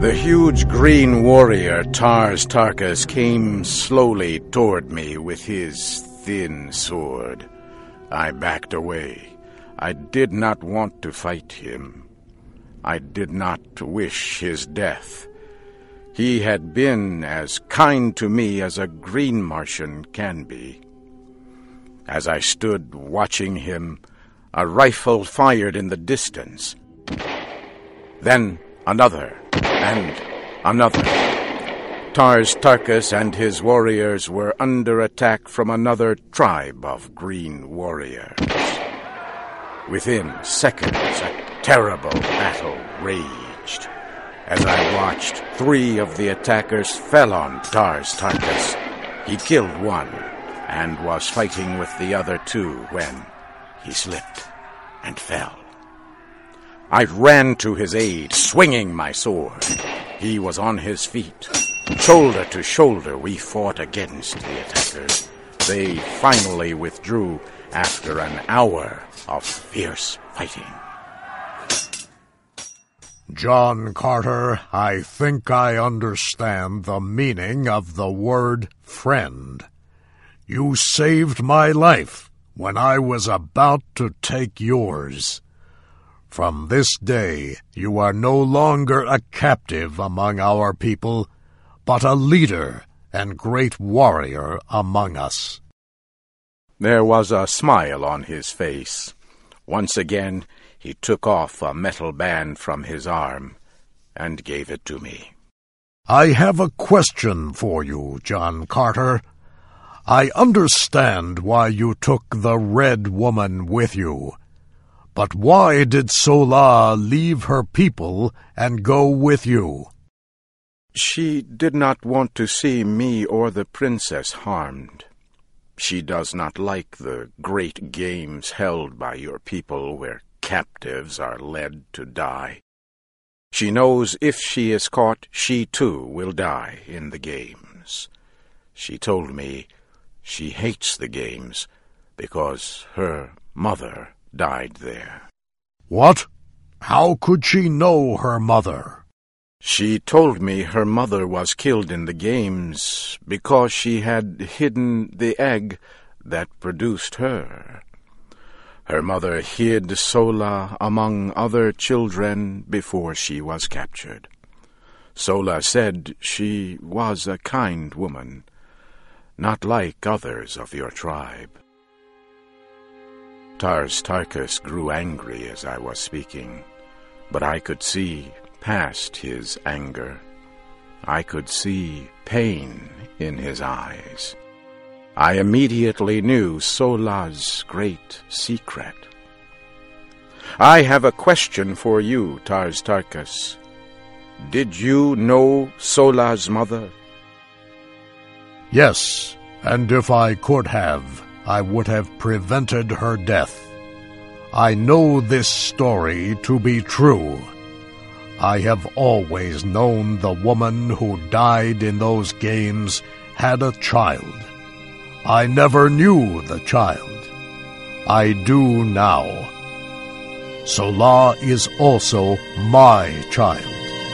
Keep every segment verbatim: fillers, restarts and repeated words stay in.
The huge green warrior Tars Tarkas came slowly toward me with his thin sword. I backed away. I did not want to fight him. I did not wish his death. He had been as kind to me as a green Martian can be. As I stood watching him, a rifle fired in the distance. Then another. And another. Tars Tarkas and his warriors were under attack from another tribe of green warriors. Within seconds, a terrible battle raged. As I watched, three of the attackers fell on Tars Tarkas. He killed one and was fighting with the other two when he slipped and fell. I ran to his aid, swinging my sword. He was on his feet. Shoulder to shoulder, we fought against the attackers. They finally withdrew after an hour of fierce fighting. John Carter, I think I understand the meaning of the word friend. You saved my life when I was about to take yours. From this day, you are no longer a captive among our people, but a leader and great warrior among us. There was a smile on his face. Once again, he took off a metal band from his arm and gave it to me. I have a question for you, John Carter. I understand why you took the Red Woman with you. But why did Sola leave her people and go with you? She did not want to see me or the princess harmed. She does not like the great games held by your people where captives are led to die. She knows if she is caught, she too will die in the games. She told me she hates the games because her mother died there. What? How could she know her mother? She told me her mother was killed in the games because she had hidden the egg that produced her. Her mother hid Sola among other children before she was captured. Sola said she was a kind woman, not like others of your tribe. Tars Tarkas grew angry as I was speaking, but I could see past his anger. I could see pain in his eyes. I immediately knew Sola's great secret. I have a question for you, Tars Tarkas. Did you know Sola's mother? Yes, and if I could have, I would have prevented her death. I know this story to be true. I have always known the woman who died in those games had a child. I never knew the child. I do now. Sola is also my child.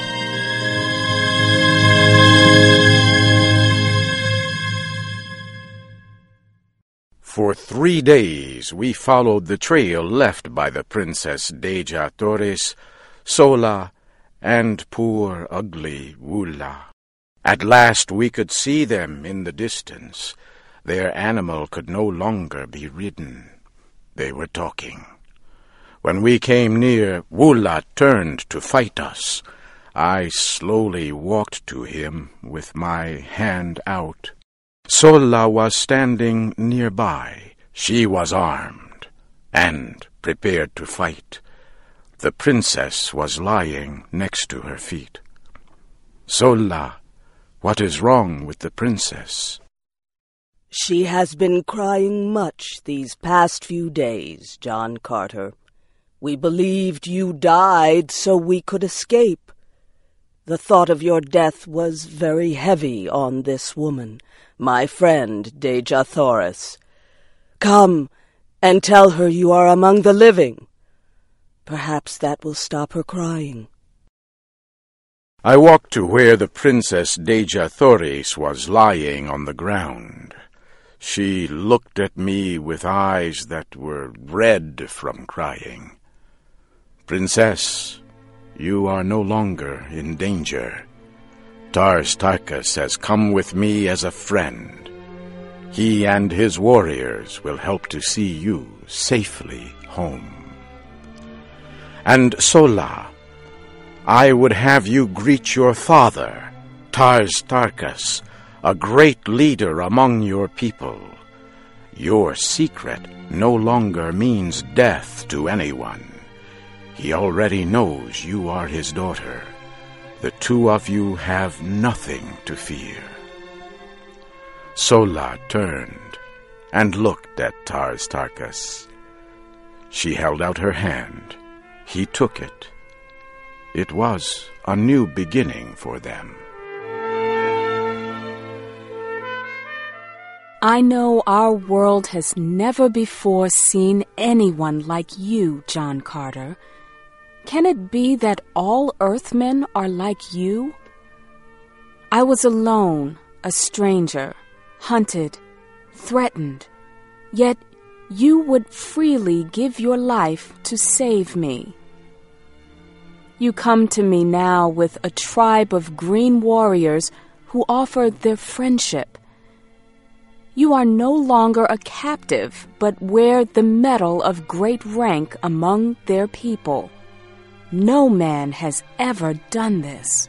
For three days we followed the trail left by the Princess Dejah Thoris, Sola, and poor ugly Wulla. At last we could see them in the distance. Their animal could no longer be ridden. They were talking. When we came near, Wulla turned to fight us. I slowly walked to him with my hand out. Sola was standing nearby. She was armed and prepared to fight. The princess was lying next to her feet. Sola, what is wrong with the princess? She has been crying much these past few days, John Carter. We believed you died so we could escape. The thought of your death was very heavy on this woman, my friend Dejah Thoris. Come and tell her you are among the living. Perhaps that will stop her crying. I walked to where the Princess Dejah Thoris was lying on the ground. She looked at me with eyes that were red from crying. "Princess, you are no longer in danger. Tars Tarkas has come with me as a friend. He and his warriors will help to see you safely home. And Sola, I would have you greet your father, Tars Tarkas, a great leader among your people. Your secret no longer means death to anyone. He already knows you are his daughter. The two of you have nothing to fear." Sola turned and looked at Tars Tarkas. She held out her hand. He took it. It was a new beginning for them. I know our world has never before seen anyone like you, John Carter. Can it be that all Earthmen are like you? I was alone, a stranger, hunted, threatened, yet you would freely give your life to save me. You come to me now with a tribe of green warriors who offer their friendship. You are no longer a captive, but wear the medal of great rank among their people. No man has ever done this.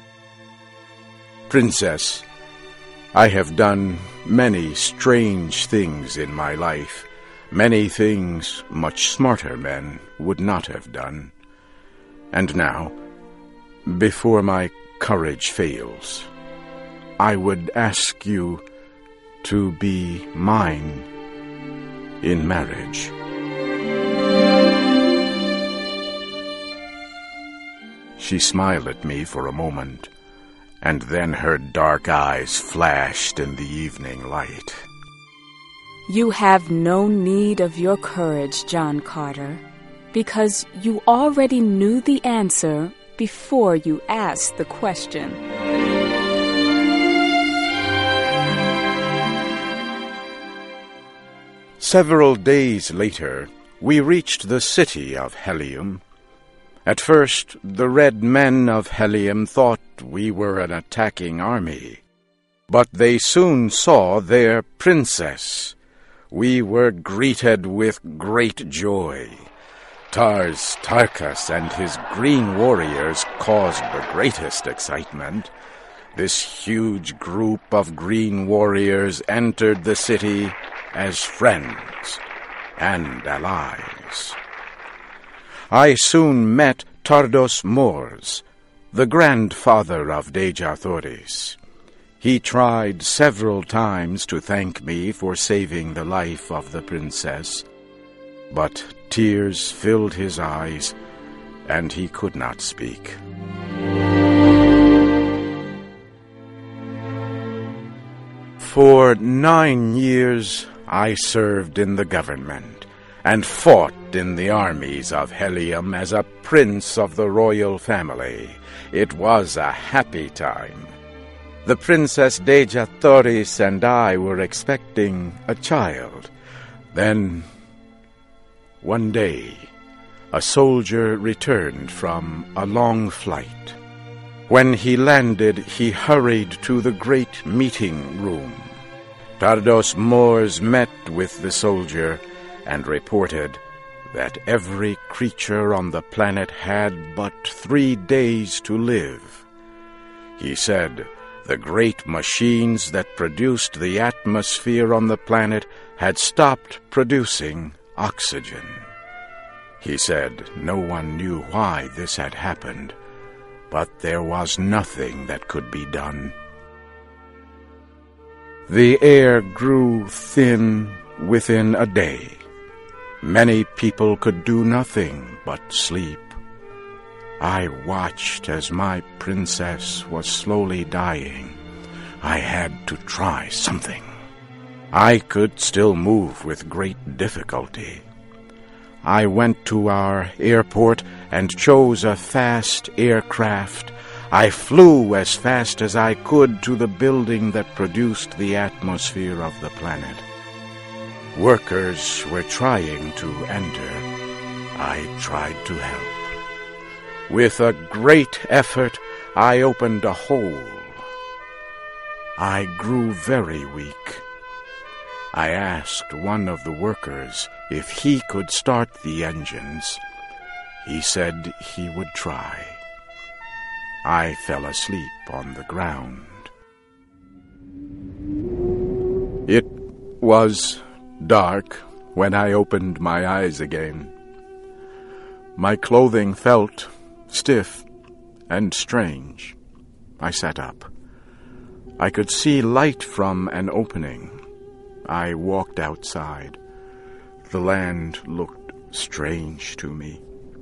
Princess, I have done many strange things in my life, many things much smarter men would not have done. And now, before my courage fails, I would ask you to be mine in marriage. She smiled at me for a moment, and then her dark eyes flashed in the evening light. You have no need of your courage, John Carter, because you already knew the answer before you asked the question. Several days later, we reached the city of Helium. At first, the red men of Helium thought we were an attacking army, but they soon saw their princess. We were greeted with great joy. Tars Tarkas and his green warriors caused the greatest excitement. This huge group of green warriors entered the city as friends and allies. I soon met Tardos Mors, the grandfather of Dejah Thoris. He tried several times to thank me for saving the life of the princess, but tears filled his eyes, and he could not speak. For nine years I served in the government, and fought in the armies of Helium as a prince of the royal family. It was a happy time. The Princess Dejah Thoris and I were expecting a child. Then, one day, a soldier returned from a long flight. When he landed, he hurried to the great meeting room. Tardos Mors met with the soldier and reported that every creature on the planet had but three days to live. He said the great machines that produced the atmosphere on the planet had stopped producing oxygen. He said no one knew why this had happened, but there was nothing that could be done. The air grew thin within a day. Many people could do nothing but sleep. I watched as my princess was slowly dying. I had to try something. I could still move with great difficulty. I went to our airport and chose a fast aircraft. I flew as fast as I could to the building that produced the atmosphere of the planet. Workers were trying to enter. I tried to help. With a great effort, I opened a hole. I grew very weak. I asked one of the workers if he could start the engines. He said he would try. I fell asleep on the ground. It was dark when I opened my eyes again. My clothing felt stiff and strange. I sat up. I could see light from an opening. I walked outside. The land looked strange to me.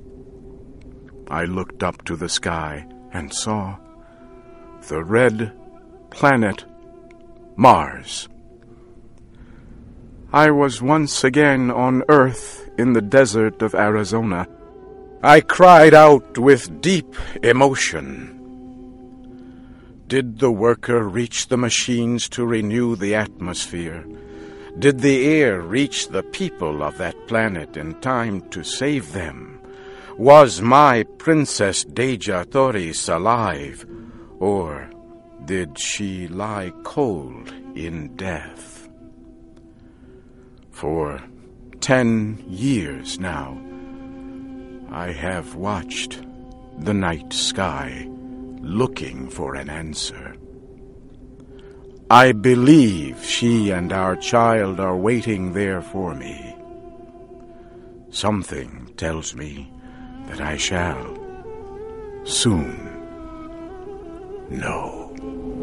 I looked up to the sky and saw the red planet Mars. I was once again on Earth in the desert of Arizona. I cried out with deep emotion. Did the worker reach the machines to renew the atmosphere? Did the air reach the people of that planet in time to save them? Was my Princess Dejah Thoris alive, or did she lie cold in death? For ten years now, I have watched the night sky looking for an answer. I believe she and our child are waiting there for me. Something tells me that I shall soon know.